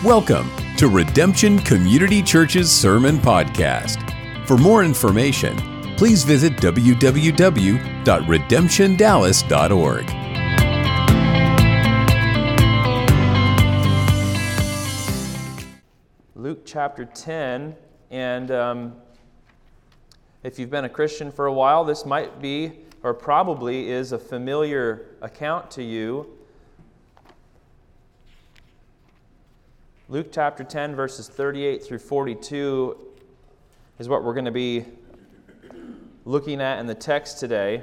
Welcome to Redemption Community Church's Sermon Podcast. For more information, please visit www.redemptiondallas.org. Luke chapter 10, and if you've been a Christian for a while, this might be, or probably is, a familiar account to you. Luke chapter 10, verses 38 through 42 is what we're going to be looking at in the text today.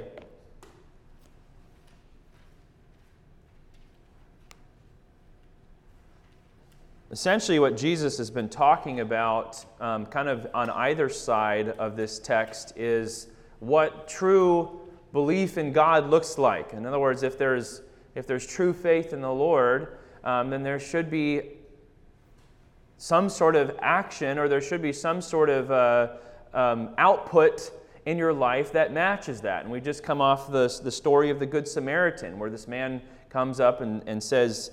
Essentially, what Jesus has been talking about, kind of on either side of this text, is what true belief in God looks like. In other words, if there's true faith in the Lord, then there should be some sort of action, or there should be some sort of output in your life that matches that. And we just come off the story of the Good Samaritan, where this man comes up and says,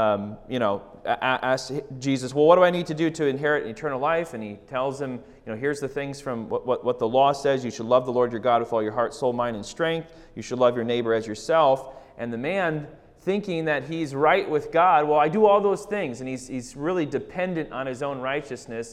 asks Jesus, well, what do I need to do to inherit eternal life? And he tells him, here's the things from what the law says. You should love the Lord your God with all your heart, soul, mind, and strength. You should love your neighbor as yourself. And the man, thinking that he's right with God, well, I do all those things, and he's really dependent on his own righteousness,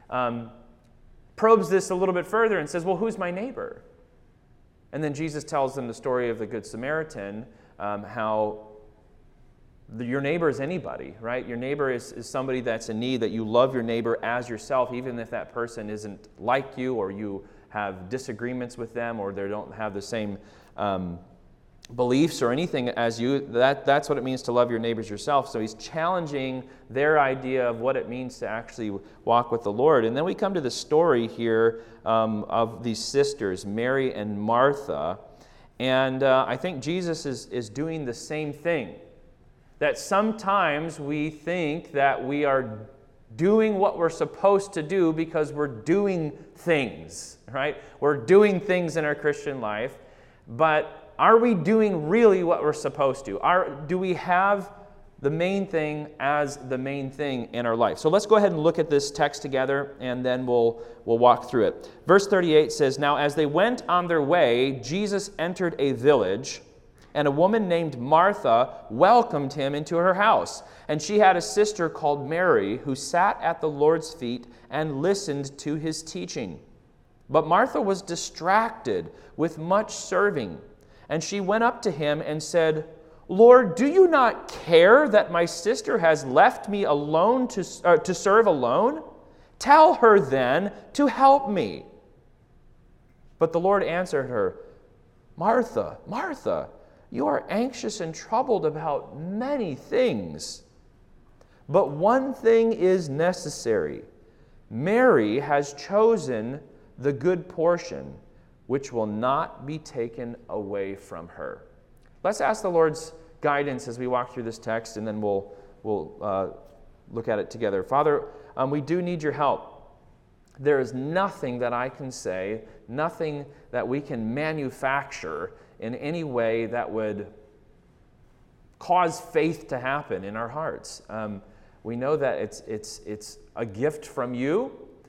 probes this a little bit further and says, well, who's my neighbor? And then Jesus tells them the story of the Good Samaritan, how your neighbor is anybody, right? Your neighbor is somebody that's in need, that you love your neighbor as yourself, even if that person isn't like you, or you have disagreements with them, or they don't have the same beliefs or anything as you. That's what it means to love your neighbors yourself. So he's challenging their idea of what it means to actually walk with the Lord. And then we come to the story here of these sisters, Mary and Martha. And I think Jesus is doing the same thing. That sometimes we think that we are doing what we're supposed to do because we're doing things, right? We're doing things in our Christian life, but are we doing really what we're supposed to? Do we have the main thing as the main thing in our life? So let's go ahead and look at this text together, and then we'll walk through it. Verse 38 says, "Now as they went on their way, Jesus entered a village, and a woman named Martha welcomed him into her house. And she had a sister called Mary, who sat at the Lord's feet and listened to his teaching. But Martha was distracted with much serving. And she went up to him and said, 'Lord, do you not care that my sister has left me alone to serve alone? Tell her then to help me.' But the Lord answered her, 'Martha, Martha, you are anxious and troubled about many things. But one thing is necessary. Mary has chosen the good portion, which will not be taken away from her.'" Let's ask the Lord's guidance as we walk through this text, and then we'll look at it together. Father, we do need your help. There is nothing that I can say, nothing that we can manufacture in any way that would cause faith to happen in our hearts. We know that it's a gift from you.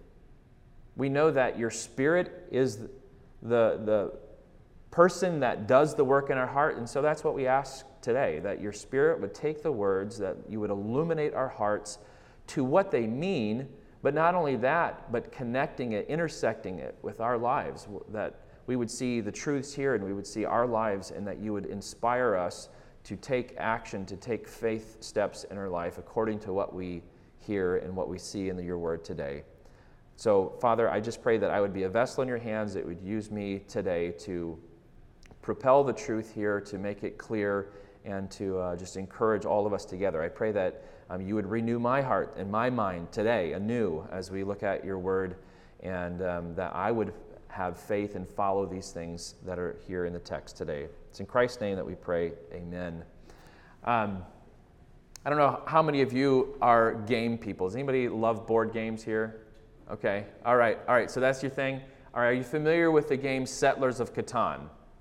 We know that your Spirit is the person that does the work in our heart, and so that's what we ask today, that your Spirit would take the words, that you would illuminate our hearts to what they mean, but not only that, but connecting it, intersecting it with our lives, that we would see the truths here and we would see our lives, and that you would inspire us to take action, to take faith steps in our life according to what we hear and what we see in your word today. So, Father, I just pray that I would be a vessel in your hands, that would use me today to propel the truth here, to make it clear, and to just encourage all of us together. I pray that you would renew my heart and my mind today anew as we look at your word, and that I would have faith and follow these things that are here in the text today. It's in Christ's name that we pray. Amen. I don't know how many of you are game people. Does anybody love board games here? Okay. All right. So that's your thing. All right. Are you familiar with the game Settlers of Catan?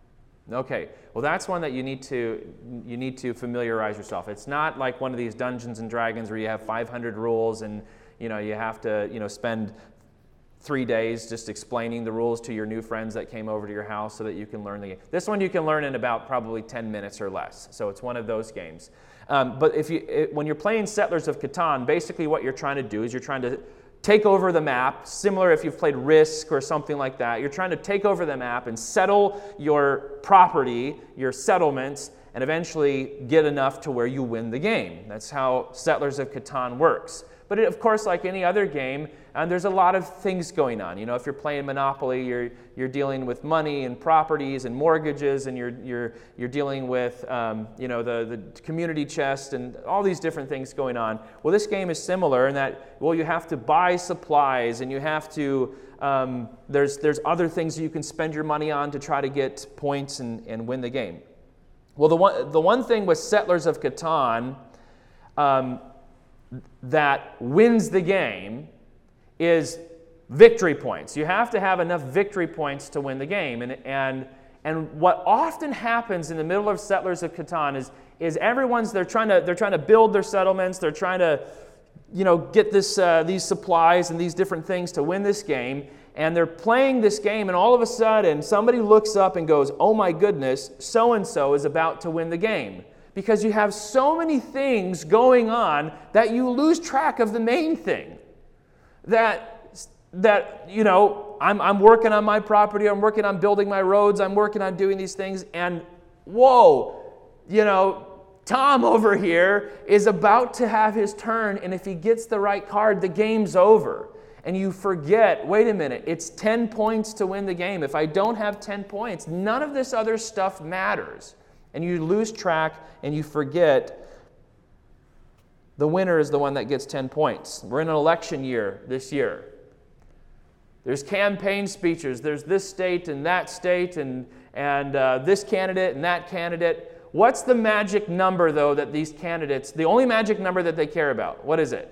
Okay, well that's one that you need to familiarize yourself. It's not like one of these Dungeons and Dragons where you have 500 rules and you have to spend 3 days just explaining the rules to your new friends that came over to your house so that you can learn the game. This one you can learn in about probably 10 minutes or less. So it's one of those games. But when you're playing Settlers of Catan, basically what you're trying to do is you're trying to take over the map, similar if you've played Risk or something like that. You're trying to take over the map and settle your property, your settlements, and eventually get enough to where you win the game. That's how Settlers of Catan works. But of course, like any other game, there's a lot of things going on. If you're playing Monopoly, you're dealing with money and properties and mortgages, and you're dealing with the community chest and all these different things going on. Well, this game is similar in that you have to buy supplies and you have to there's other things that you can spend your money on to try to get points and win the game. Well, the one thing with Settlers of Catan that wins the game is victory points. You have to have enough victory points to win the game. And what often happens in the middle of Settlers of Catan is they're trying to build their settlements, they're trying to get these supplies and these different things to win this game, and they're playing this game, and all of a sudden somebody looks up and goes, "Oh my goodness, so and so is about to win the game." Because you have so many things going on that you lose track of the main thing. I'm working on my property, I'm working on building my roads, I'm working on doing these things, and whoa, Tom over here is about to have his turn, and if he gets the right card, the game's over. And you forget, wait a minute, it's 10 points to win the game. If I don't have 10 points, none of this other stuff matters. And you lose track and you forget the winner is the one that gets 10 points. We're in an election year this year. There's campaign speeches. There's this state and that state and this candidate and that candidate. What's the magic number, though, that these candidates, the only magic number that they care about? What is it?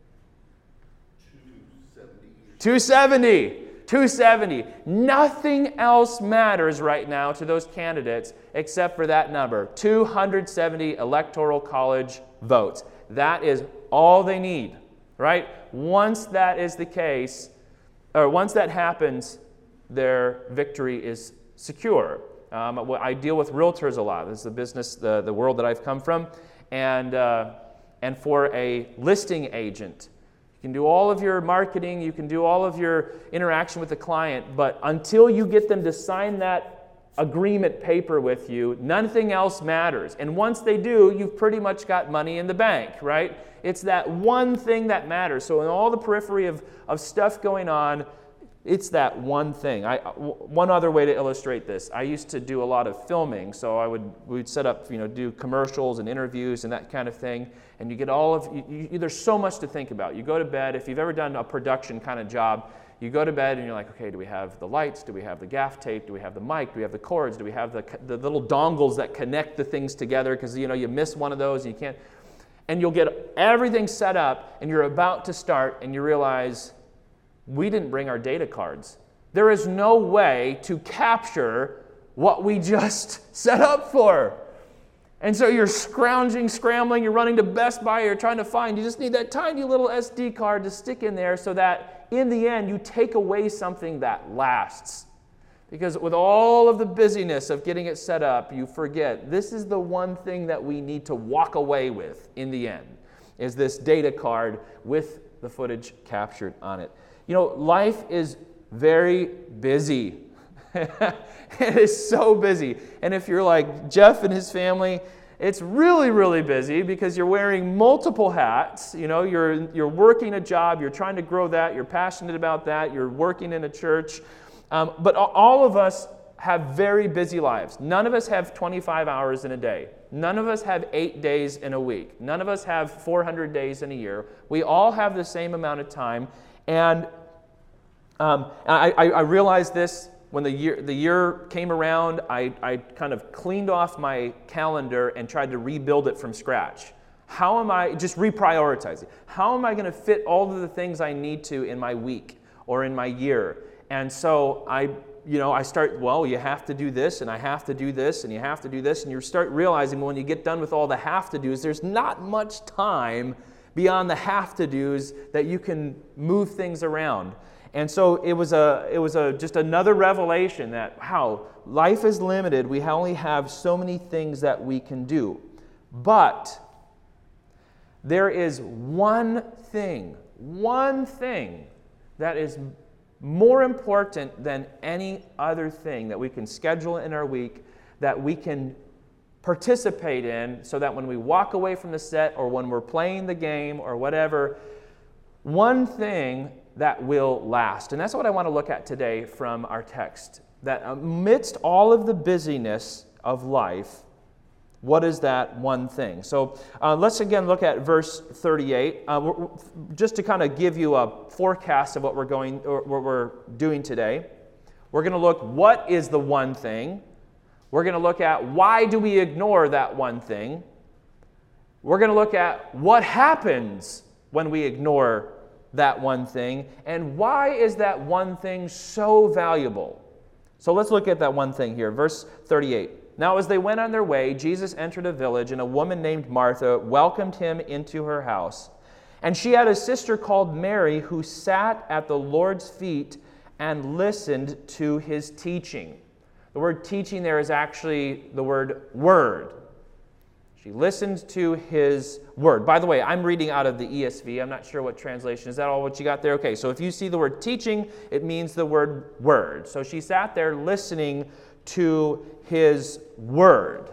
270. 270. Nothing else matters right now to those candidates except for that number, 270 electoral college votes. That is all they need, right? Once that is the case, or once that happens, their victory is secure. I deal with realtors a lot. This is the business, the world that I've come from. And for a listing agent, you can do all of your marketing, you can do all of your interaction with the client, but until you get them to sign that agreement paper with you, nothing else matters. And once they do, you've pretty much got money in the bank, right? It's that one thing that matters. So in all the periphery of stuff going on, it's that one thing. One other way to illustrate this, I used to do a lot of filming, so we'd set up, do commercials and interviews and that kind of thing, and you get there's so much to think about. You go to bed, if you've ever done a production kind of job, you go to bed and you're like, okay, do we have the lights? Do we have the gaff tape? Do we have the mic? Do we have the cords? Do we have the little dongles that connect the things together? Because, you miss one of those and you can't. And you'll get everything set up and you're about to start and you realize, we didn't bring our data cards. There is no way to capture what we just set up for. And so you're scrambling, you're running to Best Buy, you're trying to find, you just need that tiny little SD card to stick in there so that in the end you take away something that lasts. Because with all of the busyness of getting it set up, you forget this is the one thing that we need to walk away with in the end, is this data card with the footage captured on it. Life is very busy. It is so busy. And if you're like Jeff and his family, it's really, really busy because you're wearing multiple hats. You're working a job, you're trying to grow that, you're passionate about that, you're working in a church. But all of us have very busy lives. None of us have 25 hours in a day. None of us have 8 days in a week. None of us have 400 days in a year. We all have the same amount of time. And I realized this when the year came around. I kind of cleaned off my calendar and tried to rebuild it from scratch. How am I, just reprioritizing, how am I going to fit all of the things I need to in my week or in my year? And so I I start, you have to do this, and I have to do this, and you have to do this, and you start realizing when you get done with all the have-to-dos, there's not much time beyond the have-to-dos that you can move things around. And so it was just another revelation that, life is limited. We only have so many things that we can do. But there is one thing that is more important than any other thing that we can schedule in our week, that we can participate in, so that when we walk away from the set or when we're playing the game or whatever, one thing that will last. And that's what I want to look at today from our text. That amidst all of the busyness of life, what is that one thing? So let's again look at verse 38, just to kind of give you a forecast of what we're doing today. We're going to look, what is the one thing? We're going to look at, why do we ignore that one thing? We're going to look at what happens when we ignore that one thing, and why is that one thing so valuable? So let's look at that one thing here. Verse 38. Now as they went on their way, Jesus entered a village, and a woman named Martha welcomed him into her house. And she had a sister called Mary, who sat at the Lord's feet and listened to his teaching. The word teaching there is actually the word. She listened to his word. By the way, I'm reading out of the ESV. I'm not sure what translation. Is that all what you got there? Okay, so if you see the word teaching, it means the word. So she sat there listening to his word.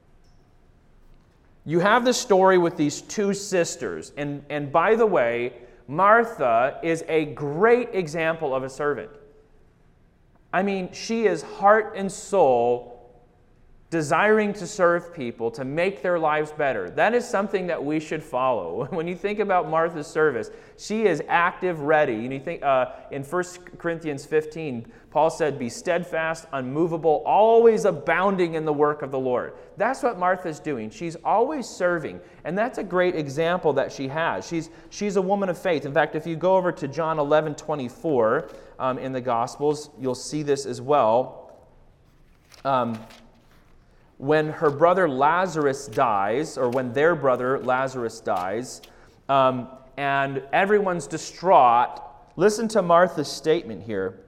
You have the story with these two sisters. And by the way, Martha is a great example of a servant. I mean, she is heart and soul desiring to serve people, to make their lives better. That is something that we should follow. When you think about Martha's service, she is active, ready. You think in 1 Corinthians 15, Paul said, "Be steadfast, unmovable, always abounding in the work of the Lord." That's what Martha's doing. She's always serving, and that's a great example that she has. She's a woman of faith. In fact, if you go over to John 11:24 in the Gospels, you'll see this as well. When her brother Lazarus dies, or when their brother Lazarus dies, and everyone's distraught, listen to Martha's statement here.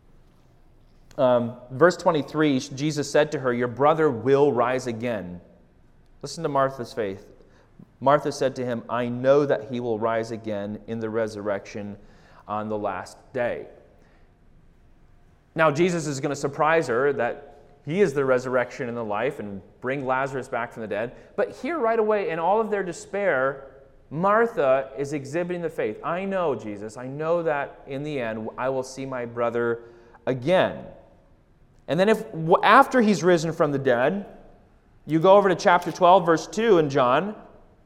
Verse 23, Jesus said to her, "Your brother will rise again." Listen to Martha's faith. Martha said to him, "I know that he will rise again in the resurrection on the last day." Now, Jesus is going to surprise her that he is the resurrection and the life, and bring Lazarus back from the dead. But here right away, in all of their despair, Martha is exhibiting the faith. I know, Jesus, I know that in the end I will see my brother again. And then after he's risen from the dead, you go over to chapter 12, verse 2 in John.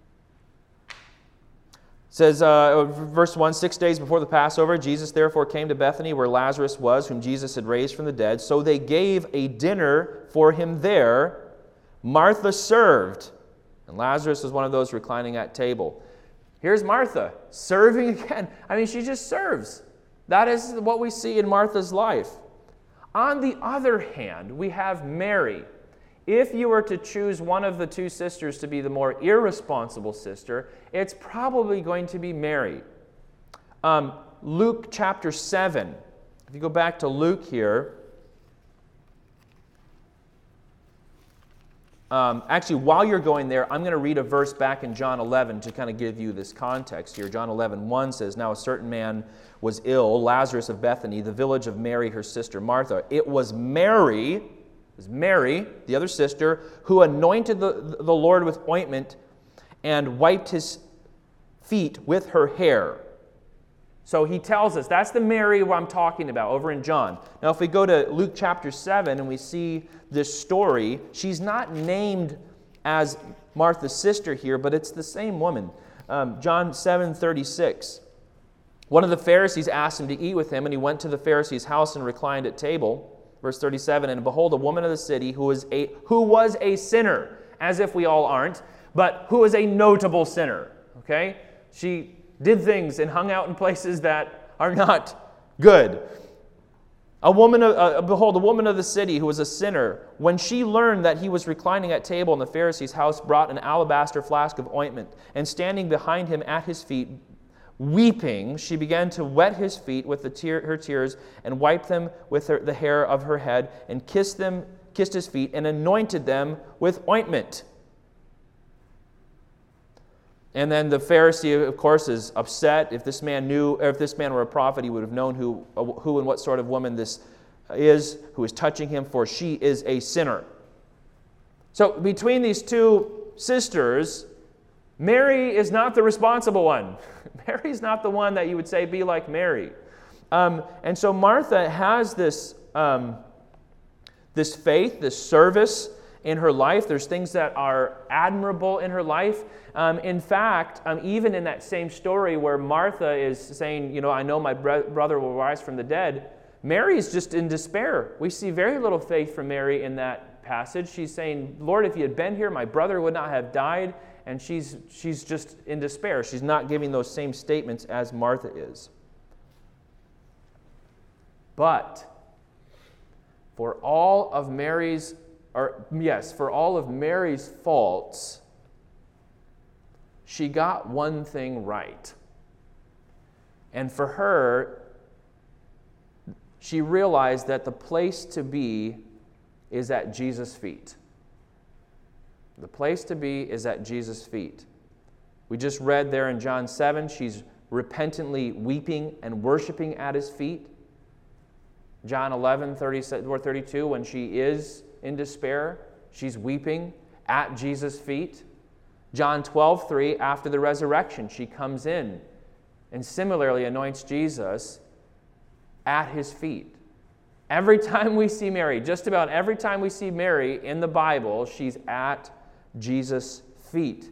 It says, verse 1, 6 days before the Passover, Jesus therefore came to Bethany where Lazarus was, whom Jesus had raised from the dead. So they gave a dinner for him there. Martha served, and Lazarus was one of those reclining at table. Here's Martha, serving again. I mean, she just serves. That is what we see in Martha's life. On the other hand, we have Mary. If you were to choose one of the two sisters to be the more irresponsible sister, it's probably going to be Mary. Luke chapter 7. If you go back to Luke here. Actually, while you're going there, I'm going to read a verse back in John 11 to kind of give you this context here. John 11:1 says, "Now a certain man was ill, Lazarus of Bethany, the village of Mary, her sister Martha. It was Mary, the other sister, who anointed the Lord with ointment and wiped his feet with her hair." So he tells us, that's the Mary who I'm talking about over in John. Now if we go to Luke chapter 7 and we see this story, she's not named as Martha's sister here, but it's the same woman. John 7:36. One of the Pharisees asked him to eat with him, and he went to the Pharisee's house and reclined at table. Verse 37, "And behold, a woman of the city who was a sinner," as if we all aren't, but who was a notable sinner. Okay? She did things and hung out in places that are not good. Behold, a woman of the city who was a sinner, when she learned that he was reclining at table in the Pharisee's house, brought an alabaster flask of ointment, and standing behind him at his feet, weeping, she began to wet his feet with her tears, and wiped them with the hair of her head, and kissed his feet, and anointed them with ointment. And then the Pharisee, of course, is upset. If this man were a prophet, he would have known who and what sort of woman this is, who is touching him, for she is a sinner. So between these two sisters, Mary is not the responsible one. Mary's not the one that you would say, be like Mary. And so Martha has this faith, this service in her life. There's things that are admirable in her life. In fact, even in that same story where Martha is saying, I know my brother will rise from the dead, Mary is just in despair. We see very little faith from Mary in that passage. She's saying, Lord, if you had been here, my brother would not have died. And she's just in despair. She's not giving those same statements as Martha is. But for all of Mary's faults, she got one thing right. And for her, she realized that the place to be is at Jesus' feet. The place to be is at Jesus' feet. We just read there in John 7, she's repentantly weeping and worshiping at his feet. John 11, 32, when she is in despair, she's weeping at Jesus' feet. John 12:3, after the resurrection, she comes in and similarly anoints Jesus at his feet. Every time we see Mary, just about every time we see Mary in the Bible, she's at Jesus' feet.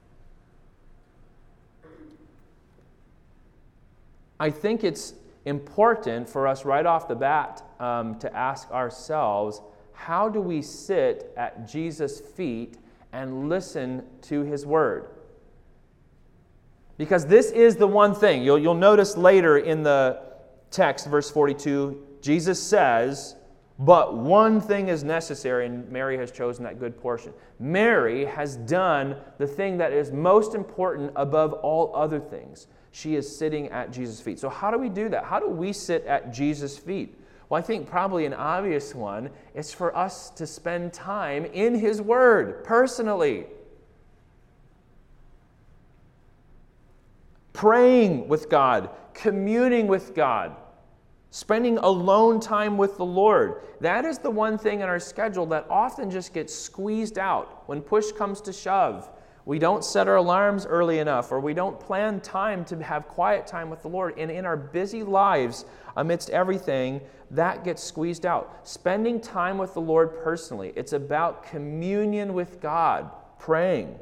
I think it's important for us right off the bat to ask ourselves, how do we sit at Jesus' feet and listen to his word? Because this is the one thing. You'll notice later in the text, verse 42, Jesus says, but one thing is necessary, and Mary has chosen that good portion. Mary has done the thing that is most important above all other things. She is sitting at Jesus' feet. So how do we do that? How do we sit at Jesus' feet? Well, I think probably an obvious one is for us to spend time in his word, personally. Praying with God, communing with God, spending alone time with the Lord. That is the one thing in our schedule that often just gets squeezed out when push comes to shove. We don't set our alarms early enough, or we don't plan time to have quiet time with the Lord. And in our busy lives, amidst everything, that gets squeezed out. Spending time with the Lord personally. It's about communion with God, praying.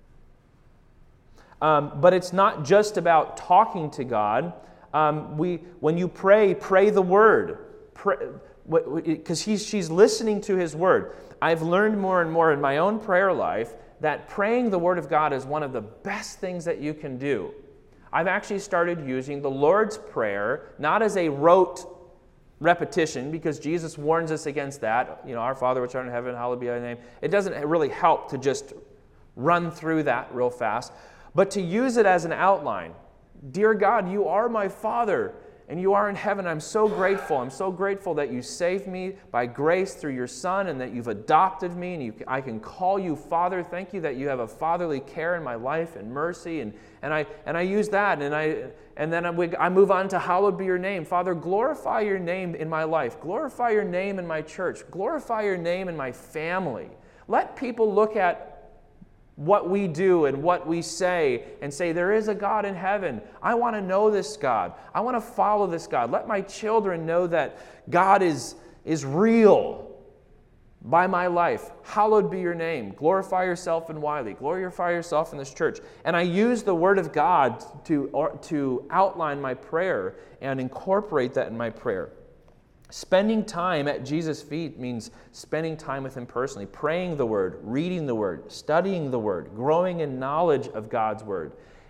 But it's not just about talking to God. When you pray the word, because she's listening to his word. I've learned more and more in my own prayer life that praying the word of God is one of the best things that you can do. I've actually started using the Lord's Prayer, not as a rote repetition, because Jesus warns us against that. Our Father which art in heaven, hallowed be thy name. It doesn't really help to just run through that real fast, but to use it as an outline. Dear God, you are my Father, and you are in heaven. I'm so grateful. I'm so grateful that you saved me by grace through your Son, and that you've adopted me, and I can call you Father. Thank you that you have a fatherly care in my life and mercy. And I use that, and then I move on to hallowed be your name. Father, glorify your name in my life. Glorify your name in my church. Glorify your name in my family. Let people look at what we do and what we say and say, there is a God in heaven. I want to know this God. I want to follow this God. Let my children know that God is real by my life. Hallowed be your name. Glorify yourself in Wiley. Glorify yourself in this church. And I use the Word of God to outline my prayer and incorporate that in my prayer. Spending time at Jesus' feet means spending time with him personally, praying the word, reading the word, studying the word, growing in knowledge of God's word.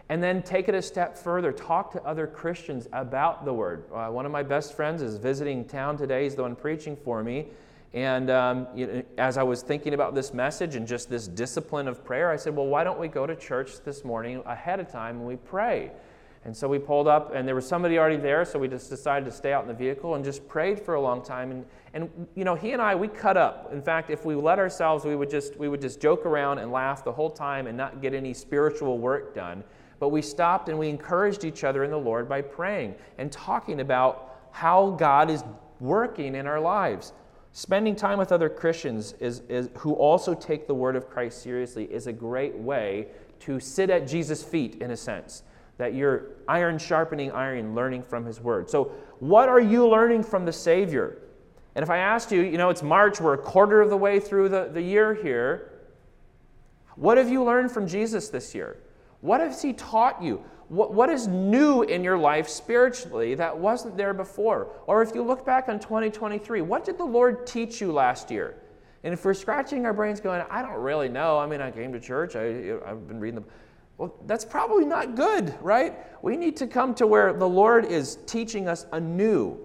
And then take it a step further. Talk to other Christians about the Word. One of my best friends is visiting town today. He's the one preaching for me. And as I was thinking about this message and just this discipline of prayer, I said, well, why don't we go to church this morning ahead of time and we pray? And so we pulled up, and there was somebody already there, so we just decided to stay out in the vehicle and just prayed for a long time. And he and I, we cut up. In fact, if we let ourselves, we would just joke around and laugh the whole time and not get any spiritual work done. But we stopped and we encouraged each other in the Lord by praying and talking about how God is working in our lives. Spending time with other Christians who also take the Word of Christ seriously is a great way to sit at Jesus' feet, in a sense, that you're iron sharpening iron, learning from His Word. So what are you learning from the Savior? And if I asked you, it's March, we're a quarter of the way through the year here, what have you learned from Jesus this year? What has He taught you? What is new in your life spiritually that wasn't there before? Or if you look back on 2023, what did the Lord teach you last year? And if we're scratching our brains going, I don't really know. I mean, I came to church. I've been reading well, that's probably not good, right? We need to come to where the Lord is teaching us anew.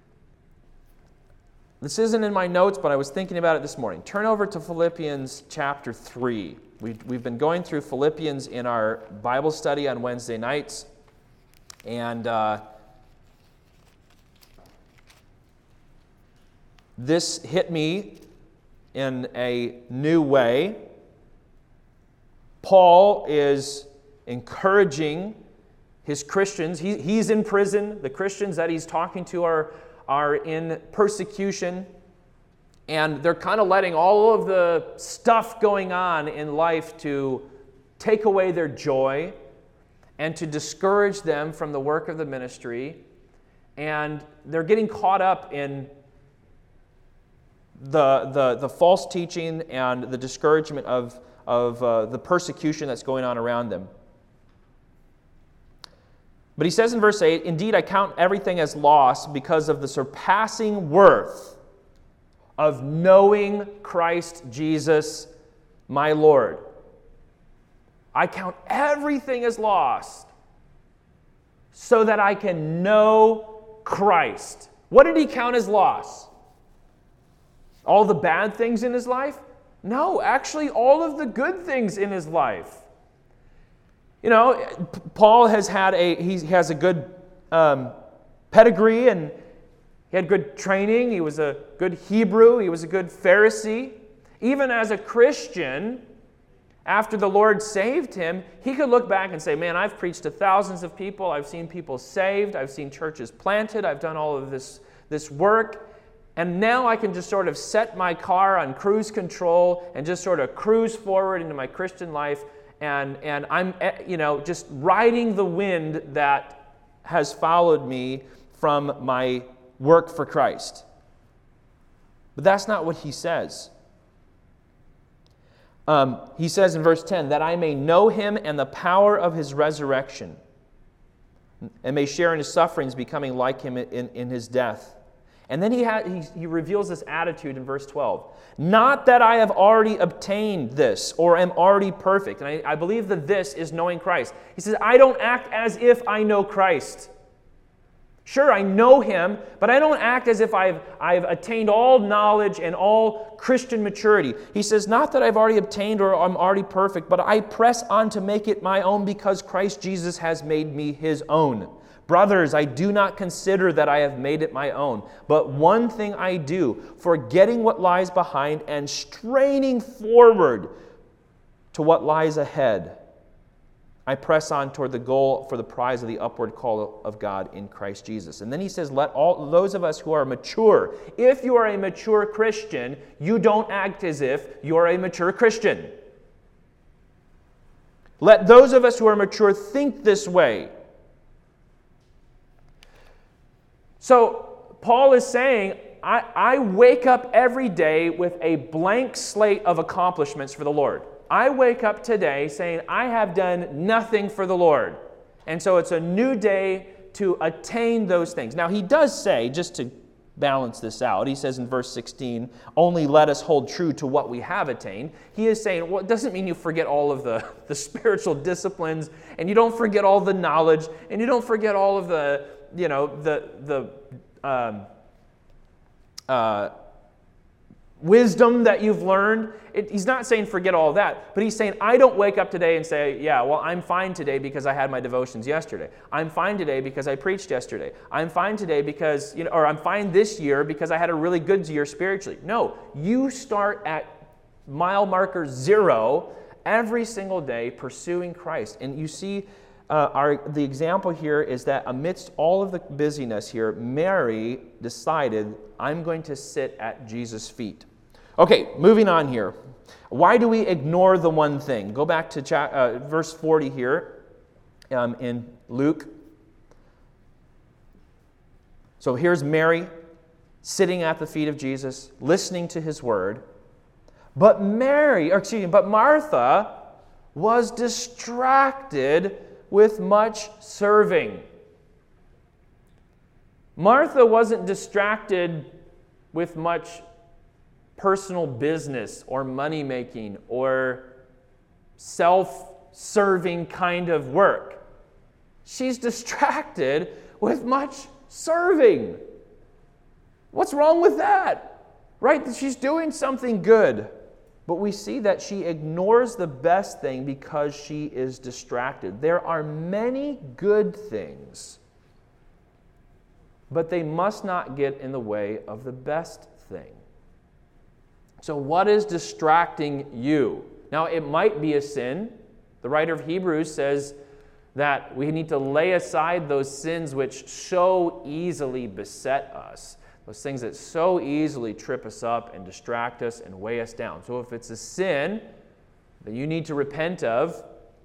This isn't in my notes, but I was thinking about it this morning. Turn over to Philippians chapter 3. We've been going through Philippians in our Bible study on Wednesday nights. And this hit me in a new way. Paul is encouraging his Christians. He's in prison. The Christians that he's talking to are in persecution. And they're kind of letting all of the stuff going on in life to take away their joy and to discourage them from the work of the ministry. And they're getting caught up in the false teaching and the discouragement of the persecution that's going on around them. But he says in verse 8, "Indeed, I count everything as loss because of the surpassing worth of knowing Christ Jesus, my Lord." I count everything as lost so that I can know Christ. What did he count as loss? All the bad things in his life? No, actually all of the good things in his life. Paul has a good pedigree, and he had good training. He was a good Hebrew. He was a good Pharisee. Even as a Christian, after the Lord saved him, he could look back and say, man, I've preached to thousands of people. I've seen people saved. I've seen churches planted. I've done all of this work. And now I can just sort of set my car on cruise control and just sort of cruise forward into my Christian life. And I'm, just riding the wind that has followed me from my work for Christ. But that's not what he says. He says in verse 10, "That I may know him and the power of his resurrection, and may share in his sufferings, becoming like him in his death." And then he reveals this attitude in verse 12. "Not that I have already obtained this or am already perfect." And I believe that this is knowing Christ. He says, I don't act as if I know Christ. Sure, I know him, but I don't act as if I've attained all knowledge and all Christian maturity. He says, "Not that I've already obtained or I'm already perfect, but I press on to make it my own because Christ Jesus has made me his own. Brothers, I do not consider that I have made it my own, but one thing I do, forgetting what lies behind and straining forward to what lies ahead, I press on toward the goal for the prize of the upward call of God in Christ Jesus." And then he says, let all those of us who are mature, if you are a mature Christian, you don't act as if you are a mature Christian. Let those of us who are mature think this way. So Paul is saying, I wake up every day with a blank slate of accomplishments for the Lord. I wake up today saying, I have done nothing for the Lord. And so it's a new day to attain those things. Now he does say, just to balance this out. He says in verse 16, only let us hold true to what we have attained. He is saying, well, it doesn't mean you forget all of the spiritual disciplines, and you don't forget all the knowledge, and you don't forget all of the wisdom that you've learned. He's not saying forget all that, but he's saying I don't wake up today and say, yeah, well, I'm fine today because I had my devotions yesterday. I'm fine today because I preached yesterday. I'm fine today because, or I'm fine this year because I had a really good year spiritually. No, you start at mile marker 0 every single day pursuing Christ. And you see the example here is that amidst all of the busyness here, Mary decided, I'm going to sit at Jesus' feet. Okay, moving on here. Why do we ignore the one thing? Go back to verse 40 here in Luke. So here's Mary sitting at the feet of Jesus, listening to his word. But Martha was distracted with much serving. Martha wasn't distracted with much personal business or money-making or self-serving kind of work. She's distracted with much serving. What's wrong with that? Right? She's doing something good. But we see that she ignores the best thing because she is distracted. There are many good things, but they must not get in the way of the best thing. So what is distracting you? Now, it might be a sin. The writer of Hebrews says that we need to lay aside those sins which so easily beset us. Those things that so easily trip us up and distract us and weigh us down. So if it's a sin that you need to repent of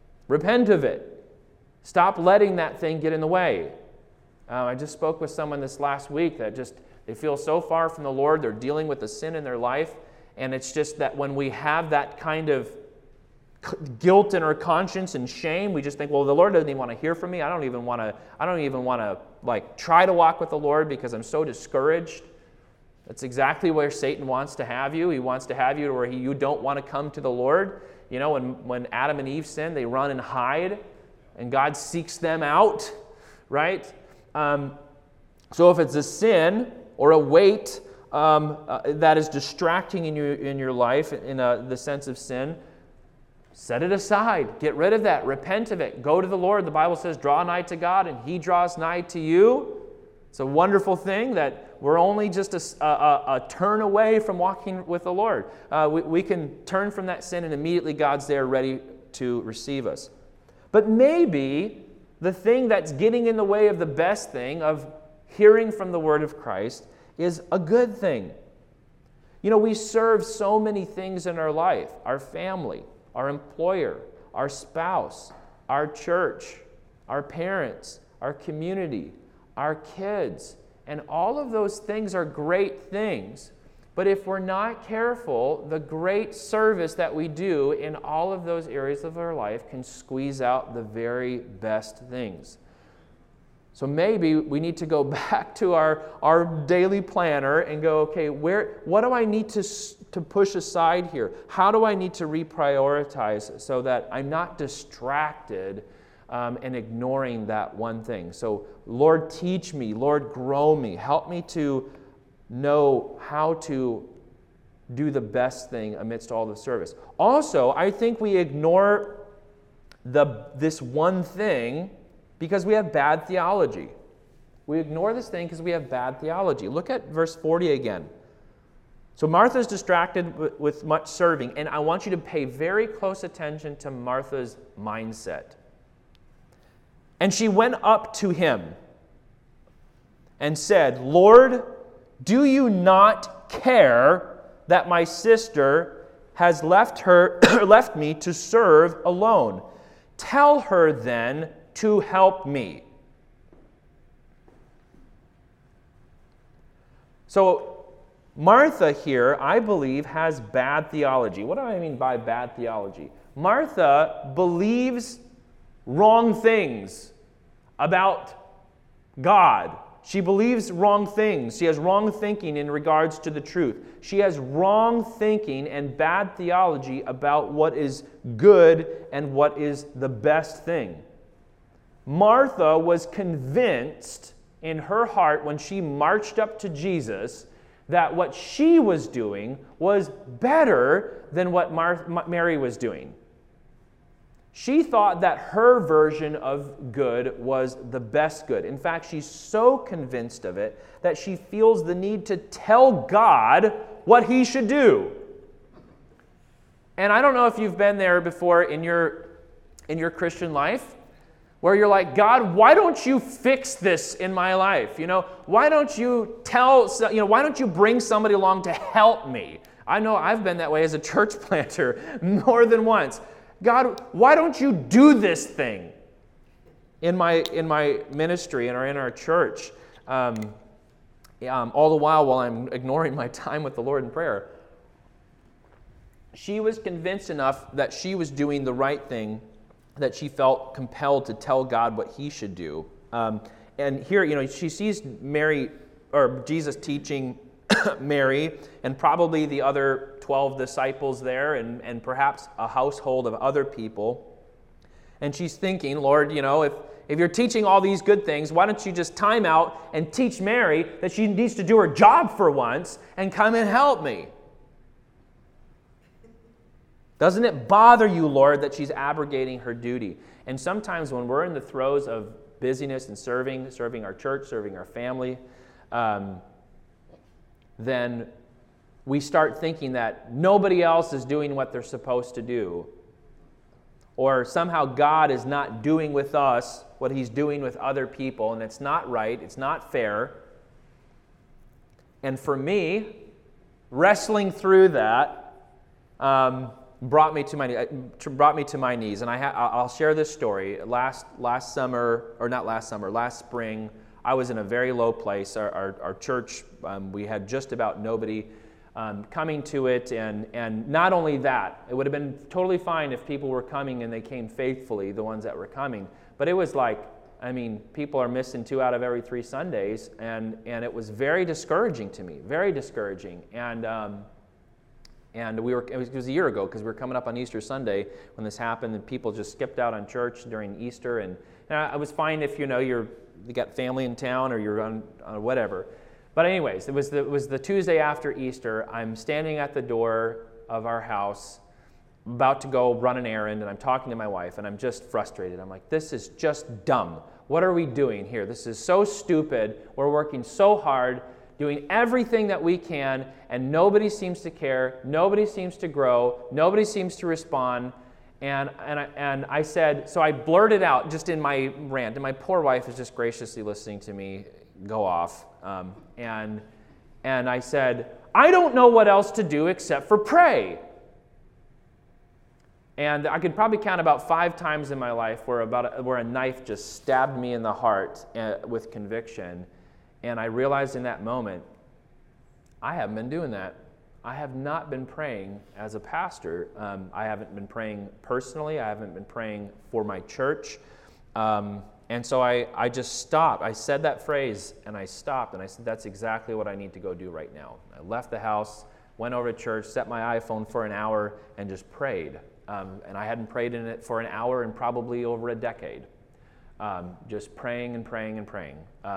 it. Stop letting that thing get in the way. I just spoke with someone this last week that they feel so far from the Lord, they're dealing with a sin in their life, and it's just that when we have that kind of guilt in our conscience and shame, we just think, well, the Lord doesn't even want to hear from me. I don't even want to try to walk with the Lord because I'm so discouraged. That's exactly where Satan wants to have you. He wants to have you where you don't want to come to the Lord. When Adam and Eve sin, they run and hide, and God seeks them out, right? So if it's a sin or a weight that is distracting in your life in the sense of sin, set it aside. Get rid of that. Repent of it. Go to the Lord. The Bible says, draw nigh to God, and He draws nigh to you. It's a wonderful thing that we're only just a turn away from walking with the Lord. We can turn from that sin, and immediately God's there ready to receive us. But maybe the thing that's getting in the way of the best thing, of hearing from the Word of Christ, is a good thing. We serve so many things in our life. Our family, our employer, our spouse, our church, our parents, our community, our kids, and all of those things are great things. But if we're not careful, the great service that we do in all of those areas of our life can squeeze out the very best things. So maybe we need to go back to our daily planner and go, okay, what do I need to push aside here? How do I need to reprioritize so that I'm not distracted and ignoring that one thing? So Lord, teach me. Lord, grow me. Help me to know how to do the best thing amidst all the service. Also, I think we ignore this one thing because we have bad theology. We ignore this thing because we have bad theology. Look at verse 40 again. So Martha's distracted with much serving, and I want you to pay very close attention to Martha's mindset. And she went up to him and said, Lord, do you not care that my sister has left me to serve alone? Tell her then to help me. So Martha here, I believe, has bad theology. What do I mean by bad theology? Martha believes wrong things about God She believes wrong things. She has wrong thinking in regards to the truth. She has wrong thinking and bad theology about what is good and what is the best thing. Martha was convinced in her heart when she marched up to Jesus that what she was doing was better than what Mary was doing. She thought that her version of good was the best good. In fact, she's so convinced of it that she feels the need to tell God what he should do. And I don't know if you've been there before in your Christian life, where you're like, God, why don't you fix this in my life? Why don't you why don't you bring somebody along to help me? I know I've been that way as a church planter more than once. God, why don't you do this thing in my ministry or in our church? All the while I'm ignoring my time with the Lord in prayer. She was convinced enough that she was doing the right thing that she felt compelled to tell God what he should do. And here, she sees Mary, or Jesus teaching Mary, and probably the other 12 disciples there, and perhaps a household of other people. And she's thinking, Lord, if you're teaching all these good things, why don't you just time out and teach Mary that she needs to do her job for once and come and help me? Doesn't it bother you, Lord, that she's abrogating her duty? And sometimes when we're in the throes of busyness and serving our church, serving our family, then we start thinking that nobody else is doing what they're supposed to do. Or somehow God is not doing with us what he's doing with other people, and it's not right, it's not fair. And for me, wrestling through that brought me to my knees. And I'll share this story. Last spring, I was in a very low place. Our church, we had just about nobody coming to it, and not only that, it would have been totally fine if people were coming and they came faithfully, the ones that were coming. But it was like, people are missing 2 out of every 3 Sundays, and it was very discouraging to me, very discouraging. And it was a year ago, because we were coming up on Easter Sunday when this happened, and people just skipped out on church during Easter. And I was fine if you got family in town or you're on whatever. But anyways, it was the Tuesday after Easter. I'm standing at the door of our house, about to go run an errand, and I'm talking to my wife, and I'm just frustrated. I'm like, this is just dumb. What are we doing here? This is so stupid. We're working so hard, doing everything that we can, and nobody seems to care, nobody seems to grow, nobody seems to respond. And I said, so I blurted out just in my rant, and my poor wife is just graciously listening to me go off. And I said, I don't know what else to do except for pray. And I could probably count about 5 times in my life where a knife just stabbed me in the heart with conviction. And I realized in that moment, I haven't been doing that. I have not been praying as a pastor. I haven't been praying personally. I haven't been praying for my church. And so I just stopped. I said that phrase, and I stopped, and I said, that's exactly what I need to go do right now. I left the house, went over to church, set my iPhone for an hour, and just prayed. And I hadn't prayed in it for an hour in probably over a decade. Just praying and praying and praying.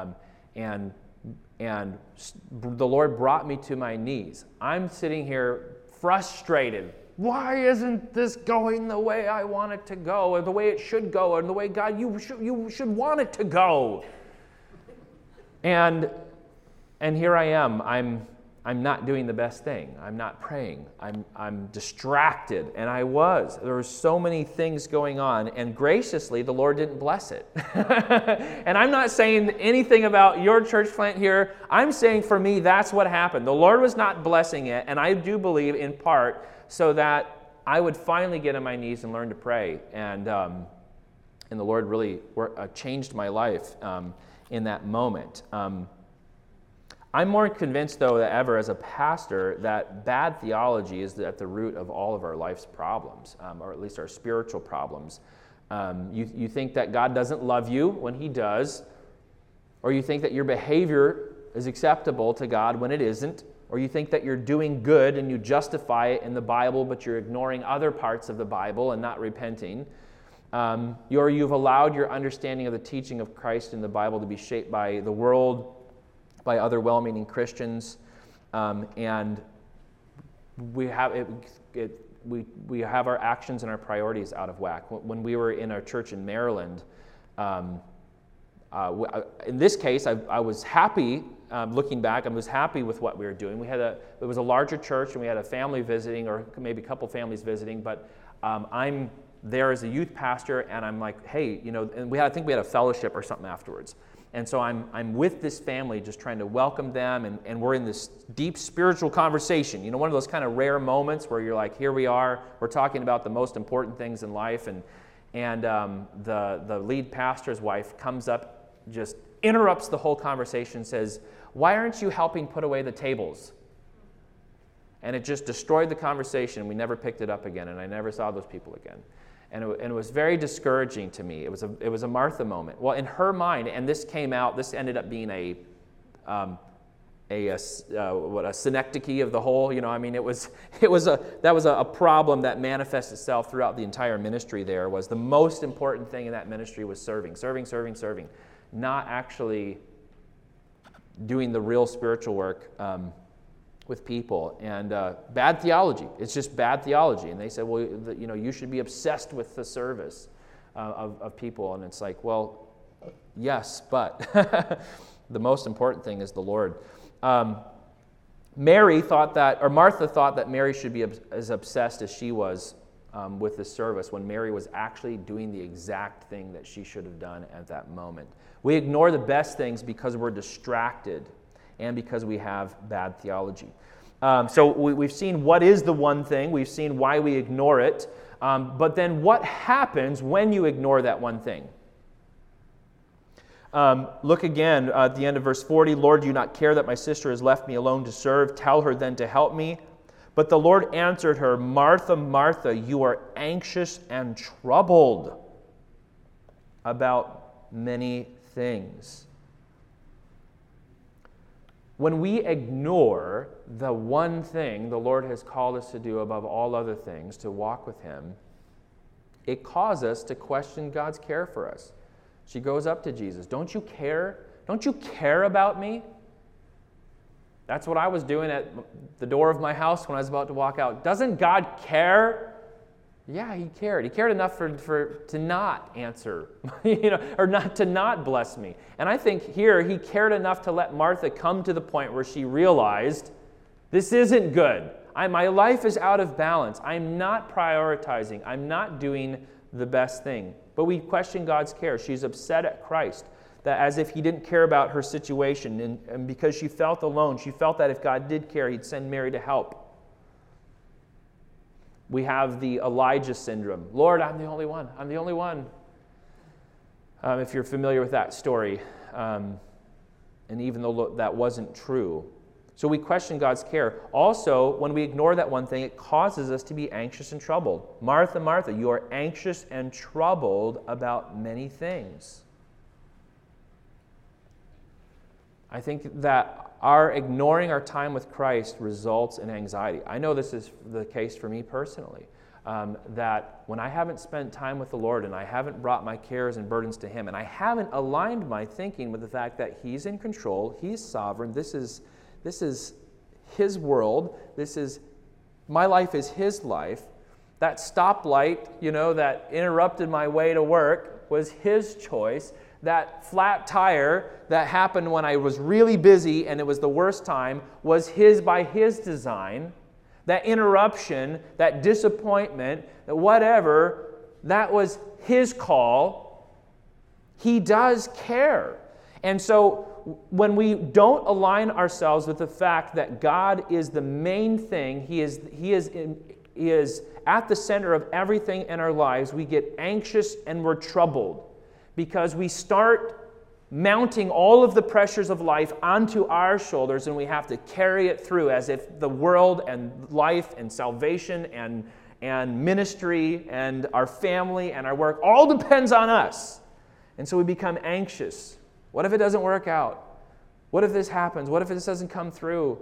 And the Lord brought me to my knees. I'm sitting here frustrated. Why isn't this going the way I want it to go, or the way it should go, or the way, God, you should want it to go? And here I am. I'm not doing the best thing. I'm not praying. I'm distracted, and I was. There were so many things going on, and graciously, the Lord didn't bless it. And I'm not saying anything about your church plant here. I'm saying for me, that's what happened. The Lord was not blessing it, and I do believe in part so that I would finally get on my knees and learn to pray. And the Lord really changed my life in that moment. I'm more convinced, though, than ever as a pastor that bad theology is at the root of all of our life's problems, or at least our spiritual problems. You think that God doesn't love you when he does. or you think that your behavior is acceptable to God when it isn't, or you think that you're doing good and you justify it in the Bible, but you're ignoring other parts of the Bible and not repenting, or you've allowed your understanding of the teaching of Christ in the Bible to be shaped by the world, by other well-meaning Christians, and we have we have our actions and our priorities out of whack. When we were in our church in Maryland, in this case, I was happy. Looking back, I was happy with what we were doing. It was a larger church, and we had a family visiting, or maybe a couple families visiting. But I'm there as a youth pastor, and I'm like, hey, and I think we had a fellowship or something afterwards. And so I'm with this family, just trying to welcome them, and we're in this deep spiritual conversation. One of those kind of rare moments where you're like, here we are, we're talking about the most important things in life, and the lead pastor's wife comes up, just interrupts the whole conversation, says, "Why aren't you helping put away the tables?" And it just destroyed the conversation. We never picked it up again, and I never saw those people again. And it was very discouraging to me. It was a Martha moment. Well, in her mind, and this ended up being a synecdoche of the whole. That was a problem that manifests itself throughout the entire ministry. There was the most important thing in that ministry was serving, not actually doing the real spiritual work with people. And bad theology. It's just bad theology. And they said, well, you should be obsessed with the service of people. And it's like, well, yes, but the most important thing is the Lord. Martha thought that Mary should be as obsessed as she was with the service, when Mary was actually doing the exact thing that she should have done at that moment. We ignore the best things because we're distracted and because we have bad theology. So we've seen what is the one thing. We've seen why we ignore it. But then what happens when you ignore that one thing? Look again at the end of verse 40. "Lord, do you not care that my sister has left me alone to serve? Tell her then to help me." But the Lord answered her, "Martha, Martha, you are anxious and troubled about many things." When we ignore the one thing the Lord has called us to do above all other things, to walk with Him, it causes us to question God's care for us. She goes up to Jesus. "Don't you care? Don't you care about me?" That's what I was doing at the door of my house when I was about to walk out. Doesn't God care? Yeah, He cared. He cared enough to not answer, or not bless me. And I think here He cared enough to let Martha come to the point where she realized, this isn't good. My life is out of balance. I'm not prioritizing. I'm not doing the best thing. But we question God's care. She's upset at Christ, that as if He didn't care about her situation. And because she felt alone, she felt that if God did care, He'd send Mary to help. We have the Elijah syndrome. "Lord, I'm the only one. I'm the only one." If you're familiar with that story, and even though that wasn't true. So we question God's care. Also, when we ignore that one thing, it causes us to be anxious and troubled. "Martha, Martha, you are anxious and troubled about many things." I think that our ignoring our time with Christ results in anxiety. I know this is the case for me personally, that when I haven't spent time with the Lord and I haven't brought my cares and burdens to Him, and I haven't aligned my thinking with the fact that He's in control, He's sovereign, this is His world, my life is His life. That stoplight, that interrupted my way to work was His choice. That flat tire that happened when I was really busy and it was the worst time was by His design. That interruption, that disappointment, that whatever, that was His call. He does care. And so when we don't align ourselves with the fact that God is the main thing, He is at the center of everything in our lives, we get anxious and we're troubled. Because we start mounting all of the pressures of life onto our shoulders, and we have to carry it through as if the world and life and salvation and ministry and our family and our work all depends on us. And so we become anxious What if it doesn't work out? What if this happens? What if this doesn't come through?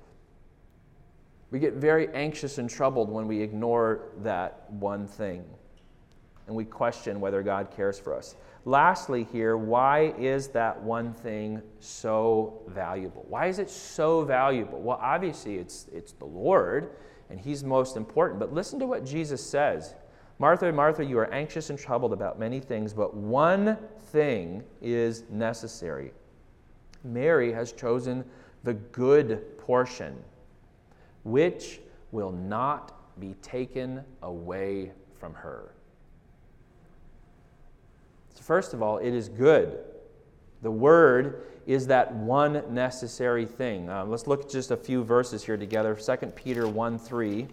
We get very anxious and troubled when we ignore that one thing, and we question whether God cares for us. Lastly here, why is that one thing so valuable? Why is it so valuable? Well, obviously it's the Lord, and He's most important. But listen to what Jesus says. Martha, Martha, you are anxious and troubled about many things, but one thing is necessary. Mary has chosen the good portion, which will not be taken away from her. So first of all, it is good. The Word is that one necessary thing. Let's look at just a few verses here together. 2 Peter 1:3.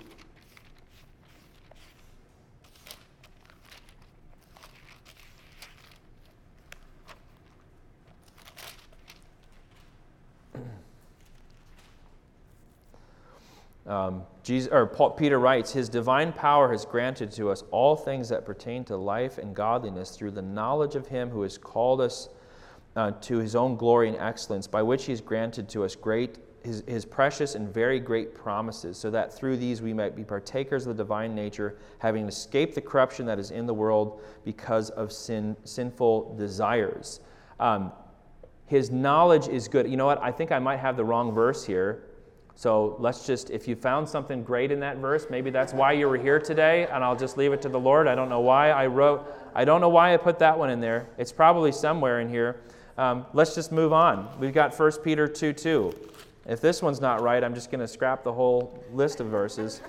Peter writes, His divine power has granted to us all things that pertain to life and godliness through the knowledge of Him who has called us to His own glory and excellence, by which He has granted to us His precious and very great promises, so that through these we might be partakers of the divine nature, having escaped the corruption that is in the world because of sinful desires. His knowledge is good. You know what? I think I might have the wrong verse here. So let's just, if you found something great in that verse, maybe that's why you were here today, and I'll just leave it to the Lord. I don't know why I put that one in there. It's probably somewhere in here. Let's just move on. We've got 1 Peter 2:2. If this one's not right, I'm just going to scrap the whole list of verses.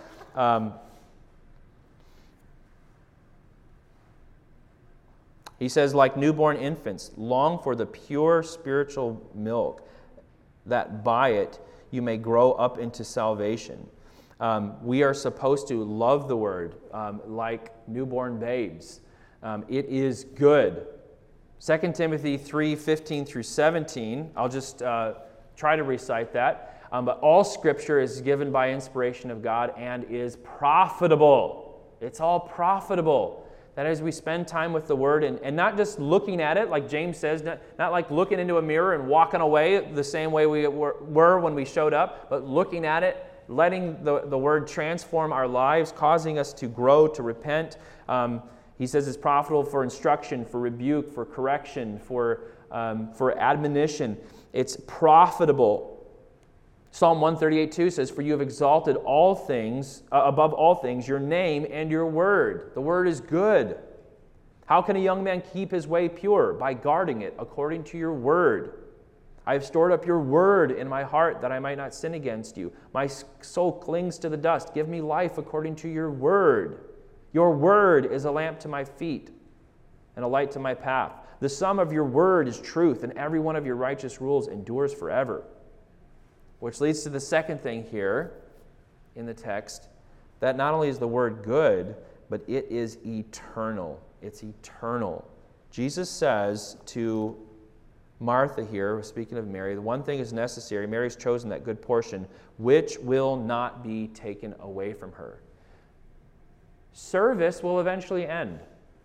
He says, like newborn infants, long for the pure spiritual milk, that by it you may grow up into salvation. We are supposed to love the Word like newborn babes. It is good. 2 Timothy 3:15 through 17. I'll just try to recite that. But all Scripture is given by inspiration of God and is profitable. It's all profitable. That is, we spend time with the Word and not just looking at it, like James says, not like looking into a mirror and walking away the same way we were when we showed up, but looking at it, letting the Word transform our lives, causing us to grow, to repent. He says it's profitable for instruction, for rebuke, for correction, for admonition. It's profitable. Psalm 138:2 says, For you have exalted all things, above all things, your name and your word. The word is good. How can a young man keep his way pure? By guarding it according to your word. I have stored up your word in my heart that I might not sin against you. My soul clings to the dust. Give me life according to your word. Your word is a lamp to my feet and a light to my path. The sum of your word is truth, and every one of your righteous rules endures forever. Which leads to the second thing here in the text, that not only is the word good, but it is eternal. It's eternal. Jesus says to Martha here, speaking of Mary, the one thing is necessary. Mary's chosen that good portion, which will not be taken away from her. Service will eventually end.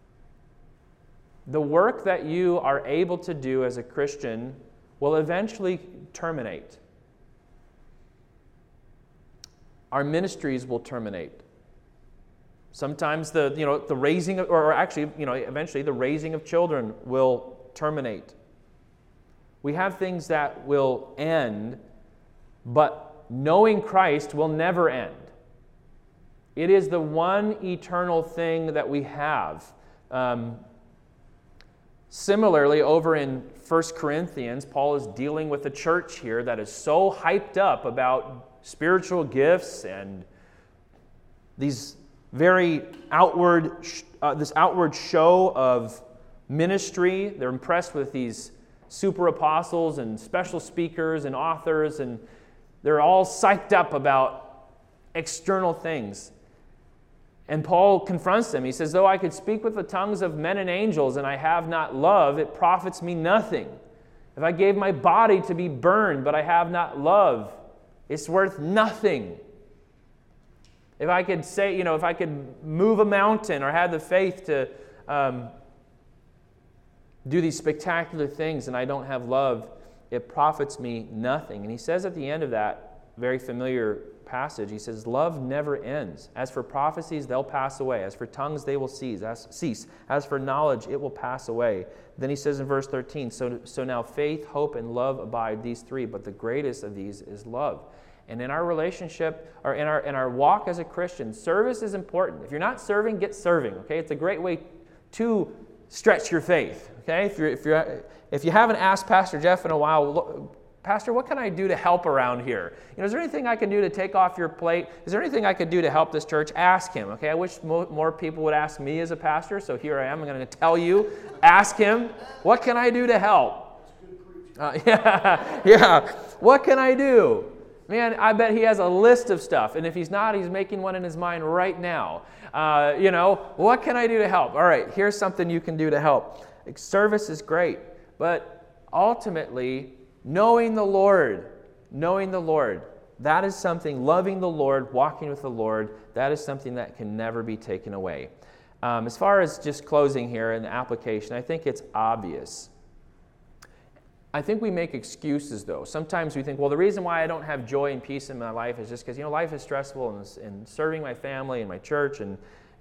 The work that you are able to do as a Christian will eventually terminate. Our ministries will terminate. Sometimes the raising of, or actually, eventually the raising of children will terminate. We have things that will end, but knowing Christ will never end. It is the one eternal thing that we have. Similarly, over in 1 Corinthians, Paul is dealing with a church here that is so hyped up about spiritual gifts and these very outward show of ministry. They're impressed with these super apostles and special speakers and authors, and they're all psyched up about external things. And Paul confronts them. He says, though I could speak with the tongues of men and angels and I have not love, it profits me nothing. If I gave my body to be burned, but I have not love, it's worth nothing. If I could say, if I could move a mountain or have the faith to do these spectacular things and I don't have love, it profits me nothing. And he says at the end of that very familiar passage, he says, love never ends. As for prophecies, they'll pass away. As for tongues, they will cease. As for knowledge, it will pass away. Then he says in verse 13, so now faith, hope, and love abide, these three, but the greatest of these is love. And in our relationship, or in our walk as a Christian, service is important. If you're not serving, get serving, okay? It's a great way to stretch your faith, okay? If you haven't asked Pastor Jeff in a while, Pastor, what can I do to help around here? Is there anything I can do to take off your plate? Is there anything I could do to help this church? Ask him, okay? I wish more people would ask me as a pastor, so here I am. I'm going to tell you, ask him, what can I do to help? Yeah. What can I do? Man, I bet he has a list of stuff, and if he's not, he's making one in his mind right now. What can I do to help? All right, here's something you can do to help. Service is great, but ultimately, knowing the Lord, that is something, loving the Lord, walking with the Lord, that is something that can never be taken away. As far as just closing here in the application, I think it's obvious. I think we make excuses, though. Sometimes we think, well, the reason why I don't have joy and peace in my life is just because, life is stressful, and serving my family and my church and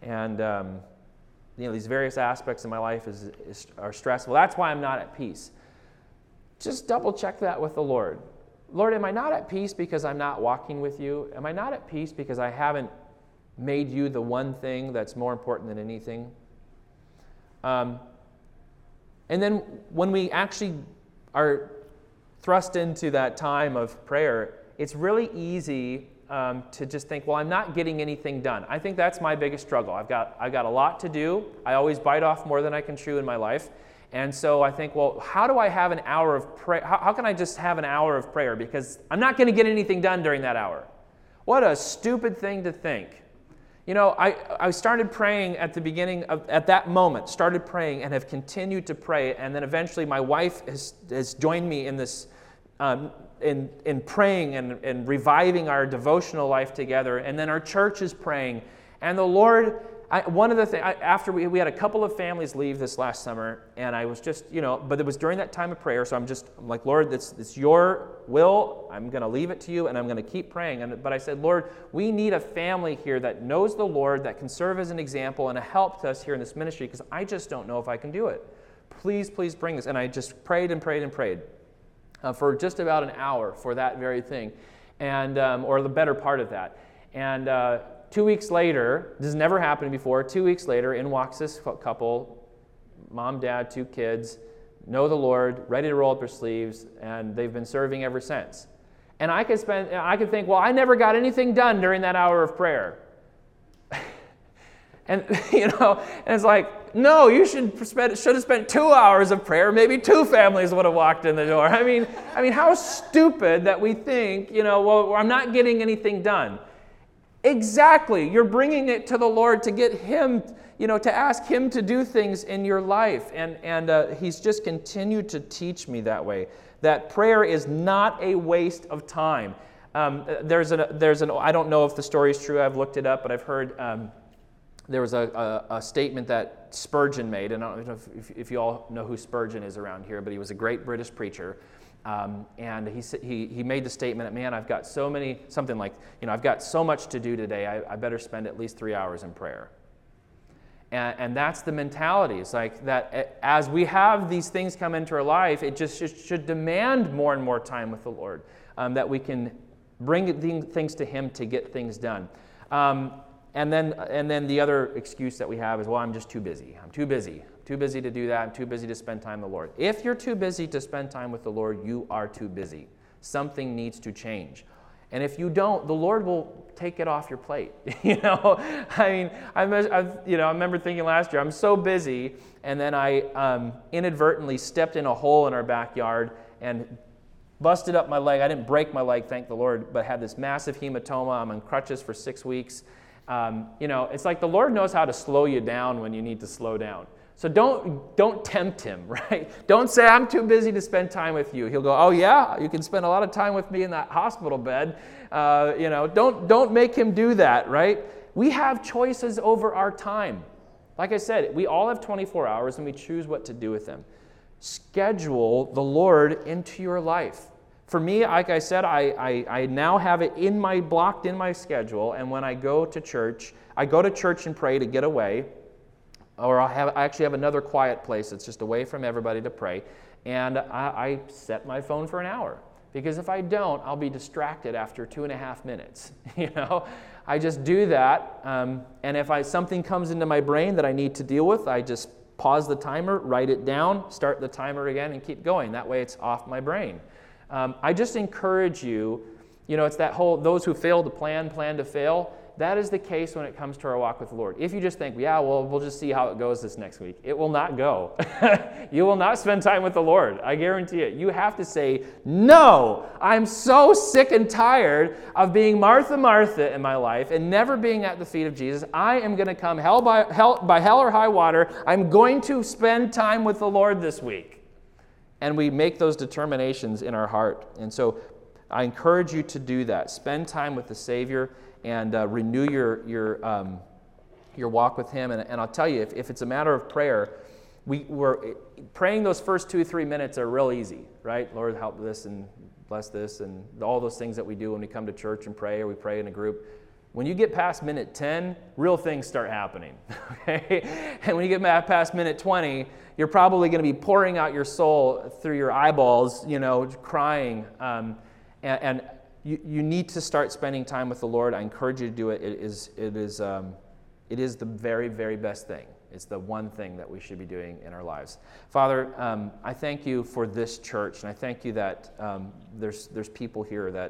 these various aspects of my life are stressful. That's why I'm not at peace. Just double check that with the Lord. Lord, am I not at peace because I'm not walking with you? Am I not at peace because I haven't made you the one thing that's more important than anything? And then when we actually are thrust into that time of prayer, it's really easy to just think, well, I'm not getting anything done. I think that's my biggest struggle. I've got a lot to do. I always bite off more than I can chew in my life. And so I think, well, how do I have an hour of prayer? How can I just have an hour of prayer? Because I'm not going to get anything done during that hour. What a stupid thing to think. I started praying at the beginning at that moment, started praying and have continued to pray. And then eventually my wife has joined me in this, in praying and reviving our devotional life together. And then our church is praying. And the Lord, one of the things, after we had a couple of families leave this last summer, and I was just, but it was during that time of prayer, so I'm like, Lord, it's your will. I'm going to leave it to you, and I'm going to keep praying. But I said, Lord, we need a family here that knows the Lord, that can serve as an example and a help to us here in this ministry, because I just don't know if I can do it. Please bring this. And I just prayed and prayed and prayed for just about an hour for that very thing, and or the better part of that. And 2 weeks later, this has never happened before, 2 weeks later, in walks this couple, mom, dad, 2 kids, know the Lord, ready to roll up their sleeves, and they've been serving ever since. And I could think, well, I never got anything done during that hour of prayer. And it's like, no, you should have spent 2 hours of prayer. Maybe 2 families would have walked in the door. I mean, how stupid that we think, well, I'm not getting anything done. Exactly. You're bringing it to the Lord to get Him, to ask Him to do things in your life. And He's just continued to teach me that way, that prayer is not a waste of time. There's an I don't know if the story is true. I've looked it up, but I've heard there was a statement that Spurgeon made, and I don't know if you all know who Spurgeon is around here, but he was a great British preacher. And he made the statement that, man, I've got something like, I've got so much to do today, I better spend at least 3 hours in prayer. And that's the mentality. It's like that as we have these things come into our life, it just should demand more and more time with the Lord, that we can bring things to Him to get things done. And then the other excuse that we have is, well, I'm just too busy. I'm too busy. Too busy to do that. I'm too busy to spend time with the Lord. If you're too busy to spend time with the Lord, you are too busy. Something needs to change. And if you don't, the Lord will take it off your plate. I remember thinking last year, I'm so busy, and then I inadvertently stepped in a hole in our backyard and busted up my leg. I didn't break my leg, thank the Lord, but had this massive hematoma. I'm on crutches for 6 weeks. It's like the Lord knows how to slow you down when you need to slow down. So don't tempt Him, right? Don't say, I'm too busy to spend time with you. He'll go, oh yeah, you can spend a lot of time with me in that hospital bed. Don't make Him do that, right? We have choices over our time. Like I said, we all have 24 hours and we choose what to do with them. schedule the Lord into your life. For me, like I said, I now have it blocked in my schedule, and when I go to church and pray to get away, or I actually have another quiet place that's just away from everybody to pray, and I set my phone for an hour. Because if I don't, I'll be distracted after 2.5 minutes. I just do that, and if something comes into my brain that I need to deal with, I just pause the timer, write it down, start the timer again, and keep going. That way it's off my brain. I just encourage you, it's that whole, those who fail to plan to fail. That is the case when it comes to our walk with the Lord. If you just think, we'll just see how it goes this next week, it will not go. You will not spend time with the Lord. I guarantee it. You have to say, no, I'm so sick and tired of being Martha in my life and never being at the feet of Jesus. I am going to come by hell or high water. I'm going to spend time with the Lord this week. And we make those determinations in our heart. And so I encourage you to do that. Spend time with the Savior and renew your walk with Him. And I'll tell you, if it's a matter of prayer, we're praying those first 2-3 minutes are real easy, right? Lord, help this and bless this and all those things that we do when we come to church and pray, or we pray in a group. When you get past minute 10, real things start happening, okay? And when you get past minute 20, you're probably going to be pouring out your soul through your eyeballs, crying. And you need to start spending time with the Lord. I encourage you to do it. It is the very, very best thing. It's the one thing that we should be doing in our lives. Father, I thank you for this church, and I thank you that there's people here that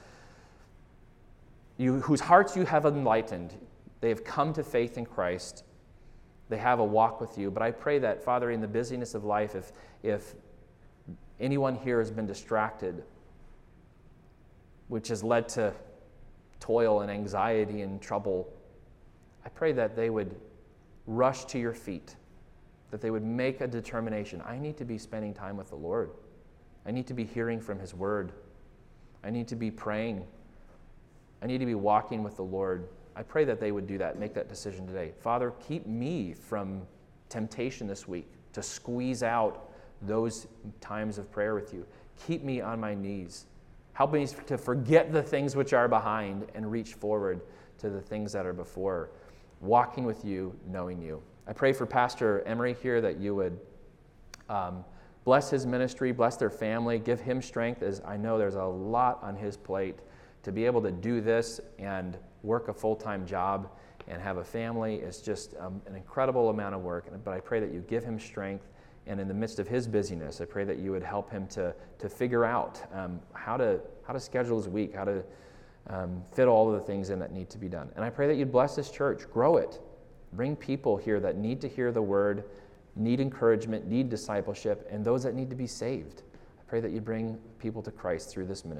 whose hearts you have enlightened. They have come to faith in Christ. They have a walk with you. But I pray that, Father, in the busyness of life, if anyone here has been distracted, which has led to toil and anxiety and trouble, I pray that they would rush to your feet, that they would make a determination. I need to be spending time with the Lord. I need to be hearing from His Word. I need to be praying. I need to be walking with the Lord. I pray that they would do that, make that decision today. Father, keep me from temptation this week to squeeze out those times of prayer with you. Keep me on my knees. Help me to forget the things which are behind and reach forward to the things that are before, walking with you, knowing you. I pray for Pastor Emery here that you would bless his ministry, bless their family, give him strength, as I know there's a lot on his plate to be able to do this and work a full-time job and have a family. Is just an incredible amount of work, but I pray that you give him strength. And in the midst of his busyness, I pray that you would help him to figure out how to schedule his week, how to fit all of the things in that need to be done. And I pray that you'd bless this church, grow it, bring people here that need to hear the word, need encouragement, need discipleship, and those that need to be saved. I pray that you bring people to Christ through this ministry.